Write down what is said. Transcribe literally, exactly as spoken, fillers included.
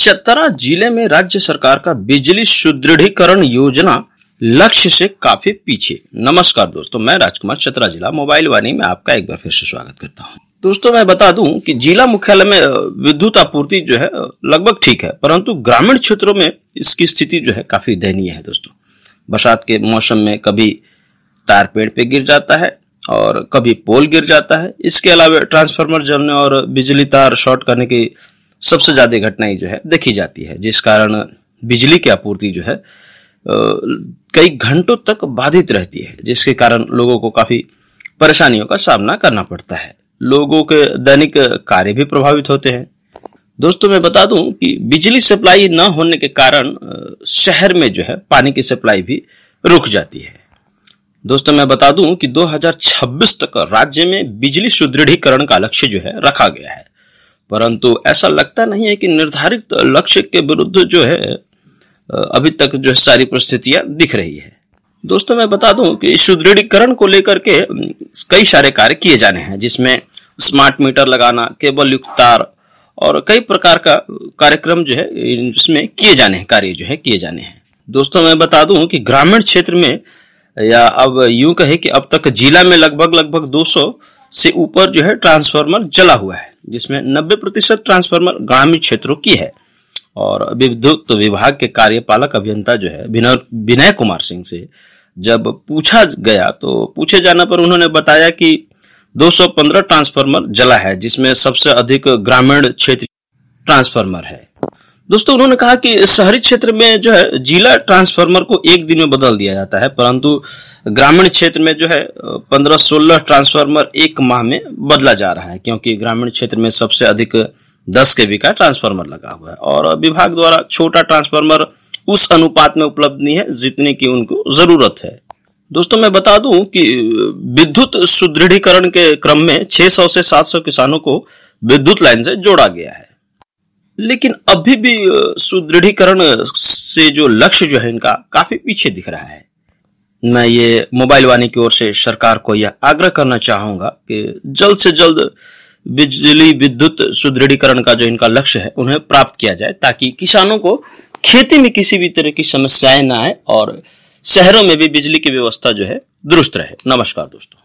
चतरा जिले में राज्य सरकार का बिजली सुदृढ़ीकरण योजना लक्ष्य से काफी पीछे। नमस्कार दोस्तों, मैं राजकुमार चतरा जिला मोबाइल वाणी में आपका एक बार फिर से स्वागत करता हूं। दोस्तों मैं बता दूं कि जिला मुख्यालय में विद्युत आपूर्ति जो है लगभग ठीक है, परंतु ग्रामीण क्षेत्रों में इसकी स्थिति जो है काफी दयनीय है। दोस्तों बरसात के मौसम में कभी तार पेड़ पे गिर जाता है और कभी पोल गिर जाता है। इसके अलावा ट्रांसफार्मर जलने और बिजली तार शॉर्ट करने की सबसे ज्यादा घटनाएं जो है देखी जाती है, जिस कारण बिजली की आपूर्ति जो है कई घंटों तक बाधित रहती है, जिसके कारण लोगों को काफी परेशानियों का सामना करना पड़ता है। लोगों के दैनिक कार्य भी प्रभावित होते हैं। दोस्तों मैं बता दूं कि बिजली सप्लाई न होने के कारण शहर में जो है पानी की सप्लाई भी रुक जाती है। दोस्तों मैं बता दूं कि दो हज़ार छब्बीस तक राज्य में बिजली सुदृढ़ीकरण का लक्ष्य जो है रखा गया है, परंतु ऐसा लगता नहीं है कि निर्धारित लक्ष्य के विरुद्ध जो है अभी तक जो सारी परिस्थितियां दिख रही है। दोस्तों मैं बता दूं कि सुदृढ़ीकरण को लेकर के कई सारे कार्य किए जाने हैं, जिसमें स्मार्ट मीटर लगाना, केबल युक्त तार और कई प्रकार का कार्यक्रम जो है इसमें किए जाने हैं, कार्य जो है किए जाने हैं। दोस्तों मैं बता दूं कि ग्रामीण क्षेत्र में या अब यूं कहे कि अब तक जिला में लगभग लगभग दो सौ से ऊपर जो है ट्रांसफार्मर जला हुआ है, जिसमें नब्बे प्रतिशत ट्रांसफार्मर ग्रामीण क्षेत्रों की है। और विद्युत विभाग के कार्यपालक अभियंता जो है विनय कुमार सिंह से जब पूछा गया तो पूछे जाने पर उन्होंने बताया कि दो सौ पंद्रह ट्रांसफार्मर जला है, जिसमें सबसे अधिक ग्रामीण क्षेत्र ट्रांसफार्मर है। दोस्तों उन्होंने कहा कि शहरी क्षेत्र में जो है जिला ट्रांसफार्मर को एक दिन में बदल दिया जाता है, परंतु ग्रामीण क्षेत्र में जो है पंद्रह सोलह ट्रांसफार्मर एक माह में बदला जा रहा है, क्योंकि ग्रामीण क्षेत्र में सबसे अधिक दस केवी का ट्रांसफार्मर लगा हुआ है और विभाग द्वारा छोटा ट्रांसफार्मर उस अनुपात में उपलब्ध नहीं है जितने की उनको जरूरत है। दोस्तों मैं बता दूं कि विद्युत सुदृढ़ीकरण के क्रम में छह सौ से सात सौ किसानों को विद्युत लाइन से जोड़ा गया है, लेकिन अभी भी सुदृढ़ीकरण से जो लक्ष्य जो है इनका काफी पीछे दिख रहा है। मैं ये मोबाइल वाणी की ओर से सरकार को यह आग्रह करना चाहूंगा कि जल्द से जल्द बिजली विद्युत सुदृढ़ीकरण का जो इनका लक्ष्य है उन्हें प्राप्त किया जाए, ताकि किसानों को खेती में किसी भी तरह की समस्याएं ना आए और शहरों में भी बिजली की व्यवस्था जो है दुरुस्त रहे। नमस्कार दोस्तों।